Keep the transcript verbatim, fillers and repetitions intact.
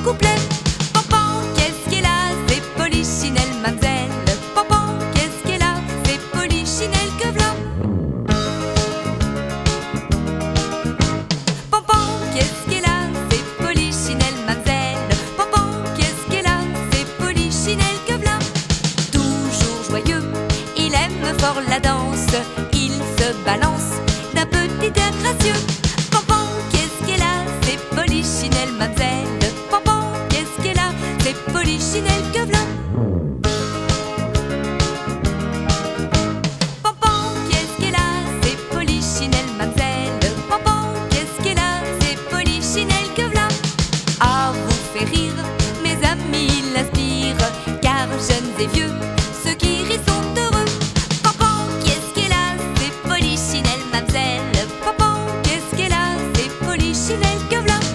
couplet. Pampan, qu'est-ce qu'elle a, c'est Polichinelle, mademoiselle. Pampan, qu'est-ce qu'elle a, c'est Polichinelle, que v'là. Pampan, qu'est-ce qu'elle a, c'est Polichinelle, mademoiselle. Pampan, qu'est-ce qu'elle a, c'est Polichinelle, que v'là. Toujours joyeux, il aime fort la danse, il se balance d'un petit air gracieux. Pampan, qu'est-ce qu'elle a, c'est Polichinelle, mademoiselle. Pampan, qu'est-ce qu'elle a, c'est Polichinelle, que v'là. Pampan, qu'est-ce qu'elle a, c'est Polichinelle, mademoiselle. Pampan, qu'est-ce qu'elle a, c'est Polichinelle, que v'là. À vous faire rire, mes amis l'inspirent, car jeunes et vieux, ceux qui rient sont heureux. Pampan, qu'est-ce qu'elle a, c'est Polichinelle, mademoiselle. Pampan, qu'est-ce qu'elle a, c'est Polichinelle, que v'là.